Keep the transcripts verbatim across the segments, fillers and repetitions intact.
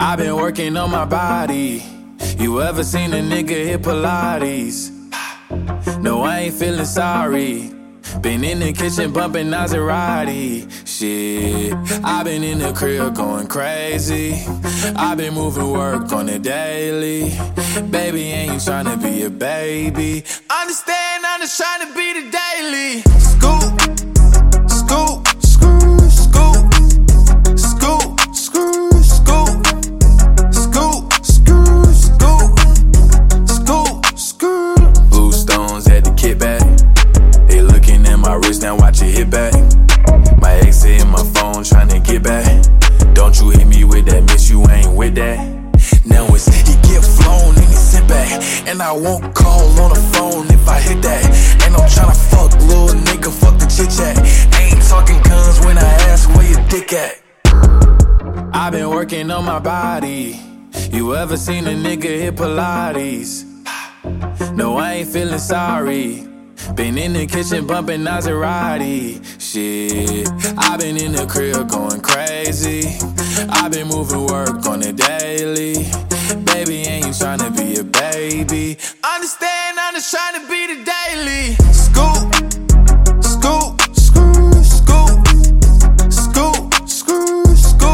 I've been working on my body. You ever seen a nigga hit Pilates? No, I ain't feeling sorry. Been in the kitchen bumping Maserati. Shit, I've been in the crib going crazy. I've been moving work on the daily. Baby, ain't tryna be a baby. Understand, I'm just tryna be the daily. Scoop, scoop, scoop, scoop, scoop, scoop, scoop, scoop, scoop, scoop, scoop, scoop. Blue stones at the kickback. They looking at my wrist, now watch it hit back. My ex hit my phone, tryna get back. Don't you hit me with that, miss, you ain't with that. Now it's he get flown and he sit back. And I won't call on the phone if I hit that. And I'm tryna fuck, little nigga, fuck the chit chat. Ain't talking guns when I ask where your dick at. I've been working on my body. You ever seen a nigga hit Pilates? No, I ain't feeling sorry. Been in the kitchen bumping Maserati. Shit, I've been in the crib going crazy. I've been moving work on the daily. Baby, ain't tryna be a baby. Understand, I'm just tryna be the daily. Scoop, scoop, scoop, scoop, scoop, scoop,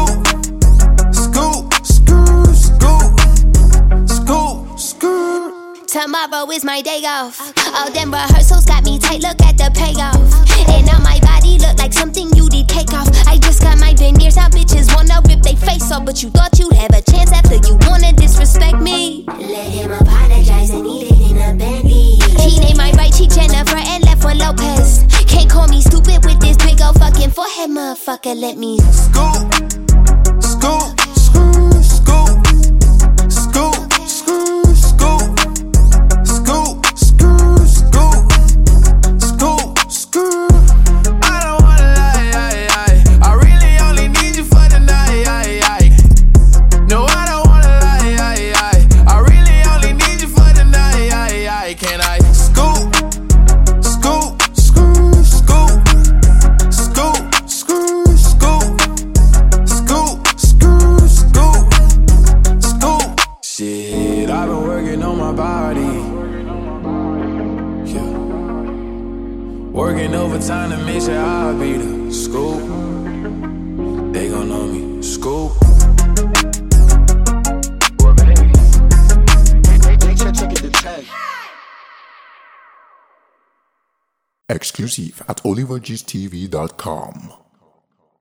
scoop, scoop, scoop, scoop, scoop. Tomorrow is my day off. All them rehearsals got me tight, look at the payoff. And now my body look like something you did cake off. I just got my veneers out, bitches wanna rip they face off. But you thought you'd have a chance after you wanna disrespect me. Let him apologize and eat it in a Bentley. He named my right cheek Jennifer and left one Lopez. Can't call me stupid with this big ol' fucking forehead, motherfucker, let me Scoop, scoop, scoop, scoop, scoop, scoop, scoop. Shit, I've been working on my body. Yeah. Working overtime to make sure I'll be the scoop. They gon' know me, scoop. Exclusief at oliver g's t v dot com.